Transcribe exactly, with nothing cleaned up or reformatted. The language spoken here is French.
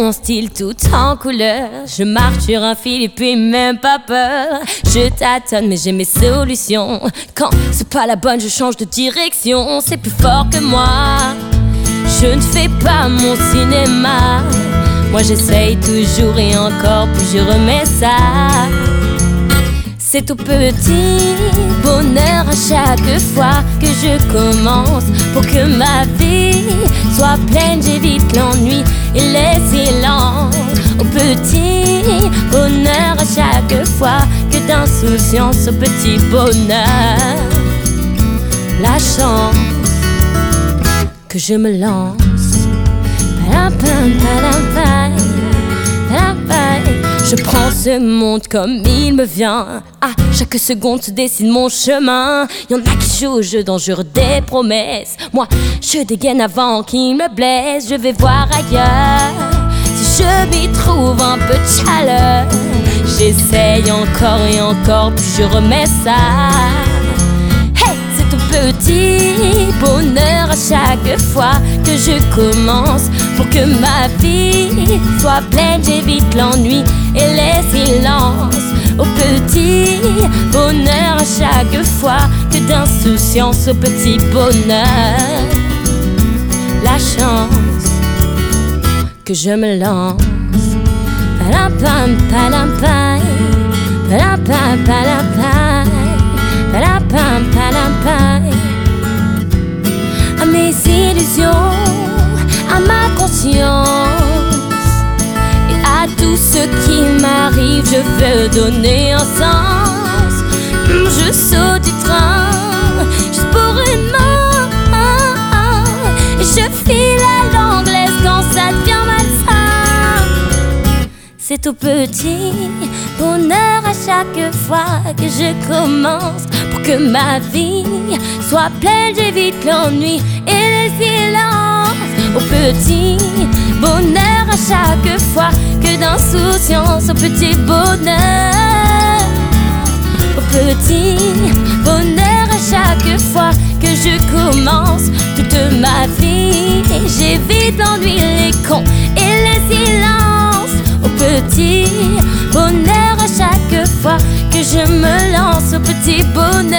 mon style tout en couleur. Je marche sur un fil et puis même pas peur. Je tâtonne mais j'ai mes solutions. Quand c'est pas la bonne, je change de direction. C'est plus fort que moi. Je ne fais pas mon cinéma. Moi j'essaye toujours et encore, puis je remets ça. C'est tout petit bonheur à chaque fois que je commence. Pour que ma vie soit pleine, j'évite l'ennui et les silences. Au petit bonheur à chaque fois que d'insouciance au petit bonheur. La chance que je me lance. Je prends ce monde comme il me vient. À chaque seconde se dessine mon chemin. Y'en a qui jouent au jeu dangereux des promesses. Moi, je dégaine avant qu'ils me blessent. Je vais voir ailleurs si je m'y trouve un peu de chaleur. J'essaye encore et encore, puis je remets ça. Hey, c'est tout petit bonheur à chaque fois que je commence. Pour que ma vie soit pleine, j'évite l'ennui et les silences. Au petit bonheur à chaque fois que d'insouciance au petit bonheur. La chance que je me lance. Palapam, palapam, palapam, palapam, palapam, palapam. À mes illusions, à ma conscience et à tout ce qui m'arrive, je veux donner un sens. Je saute du train juste pour une main et je file à l'anglaise quand ça devient malsain. C'est tout petit bonheur à chaque fois que je commence. Pour que ma vie soit pleine, j'évite l'ennui et les silences. Au petit bonheur à chaque fois que d'insouciance au petit bonheur. Au petit bonheur à chaque fois que je commence toute ma vie. J'évite l'ennui, les cons et les silences. Au petit bonheur à chaque fois que je me lance au petit bonheur.